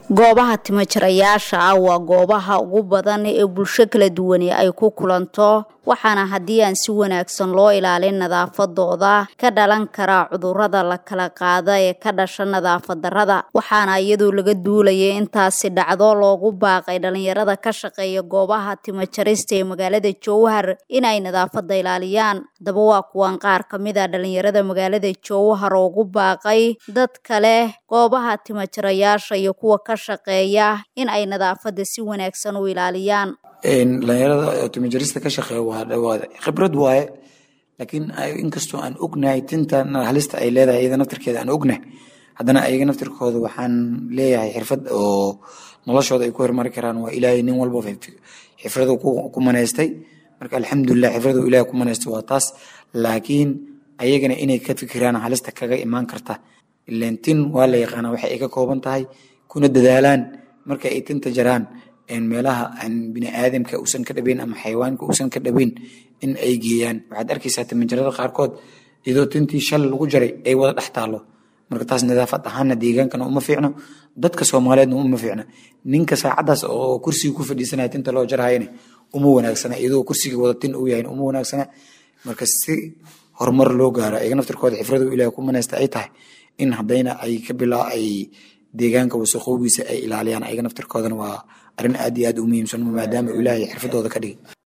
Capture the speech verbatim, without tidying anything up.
goobaha timo-jarayaasha ah waa goobaha ugu badan ee bulsho kala duwan ay ku kulanto waxaana haddii aan si wanaagsan loo ilaalin nadaafadooda ka dhalan kara cudurrada la kala qaada ee ka dhasha nadaafad darrada waxaana iyadoo laga duulaya intaasi dhacdo loogu baaqay dhalinyarada ka shaqeeya goobaha timo-jarista ee magaalada Jowhar inay nadaafadda ilaaliyaan daba waa kuwan qaar kamid ah dhalinyarada magaalada Jowhar oo ugu baaqay dad kale goobaha timo-jarayaasha iyo kuwa ka shaqeeya in ay nadaafadda si wanaagsan u ilaaliyaan in dhalinyarada timo-jarista ka shaqeeya waa dhawaad khibrad waaye laakiin inkastoo aan ognahay tinta halista ay leedahay iyada naftirkeeda aan ognahay haddana ayaga naftirkooda waxaan leeyahay xirfad oo noloshooda ay ku horumari karaan waa ilaahay nin walba xirfadu ku maneystay marka alxamdulillah xirfadu ilaahay ku maneystay waa taas laakiin ayagana inay ka fikiraan halista kaga imaan karta ileen tin waa la yaqaanaa waxay ay ka kooban tahay kuna dadaalaan marka ay tinta jaraan in meelaha aan bini aadamka uusan ka dhabeyn ama xayawaanka uusan ka dhabeyn in ay geeyaan waxaad arkaysaa timo-jarada qaarkood iyadoo tintii shal lagu jaray ay wada dhex taalo marka taas nadaafad ahaana deegaankana uma fiicno dadka Soomaaliyeedna uma fiicno ninka saacadaas oo kursiga ku fadhiisanaya tinta loo jarayna uma wanaagsana iyadoo kursiga wada tin uu yahay uma wanaagsana marka si horumar loo gaaro ayaga naftirkooda xirfadu ilaahay ku maneystay ay tahay in hadayna ay ka bilaa ay deegaanka wasaqowgiisa ay ilaaliyaan ayaga naftirkoodana waa arrin aad iyo aad u muhiimsan maadaama ilaahay xirfadooda ka dhigay